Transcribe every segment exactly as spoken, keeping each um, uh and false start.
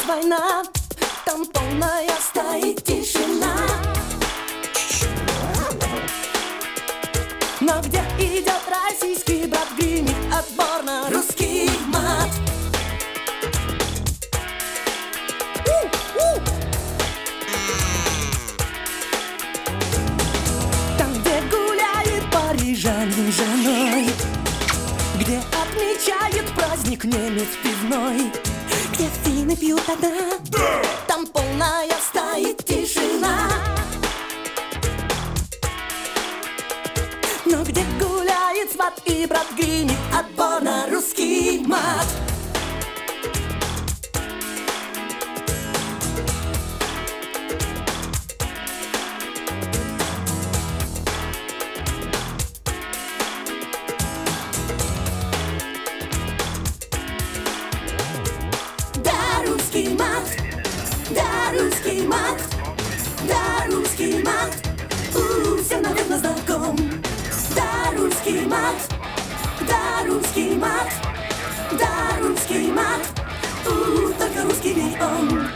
война, там полная стоит тишина. Но где идет российский брат, гремит отборно русский мат. Там, где гуляет парижанин с женой, где отмечает праздник немец пивной, где финны пьют одна, да! Там полная стоит тишина. Но где гуляет сват и брат, гремит отборно русский мат. Русский мат, да, русский мат, да, русский мат, у, всем, наверное, знаком. Да, русский мат, да, русский мат, да, русский мат, у, только русский ли он.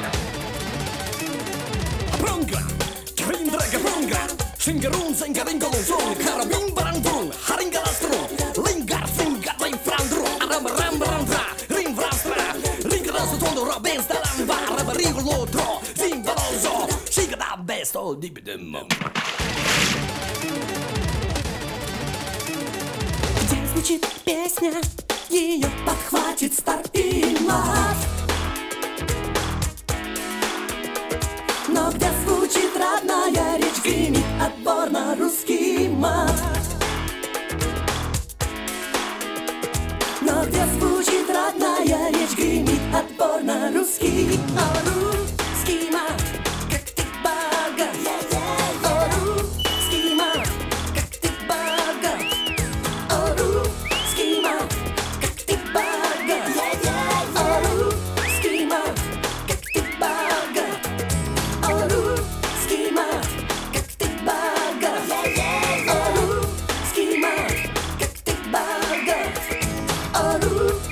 Бронга, квиндрага бронга, шингарун, зенгарингалун, зон, карабин, барандун, харингаластрун, лингар, сингар, лейфрандрун, арам, рам, барандра, рим, врастра, Tondo Robin Stalamba, Rabarigo Lotro, Zimbaloso, Shigada Besto, Dibidemo. Где звучит песня, ее подхватит стар и мат. Но где звучит родная речь, гремит отборно русский мат. Но где звучит родная речь, гремит отборно русский. О, русский мат, как ты богат. О, русский мат, как ты богат. О, русский мат, как ты богат. О, русский мат, как ты богат. О, русский мат, как ты богат. О, русский мат, как ты богат. О, русский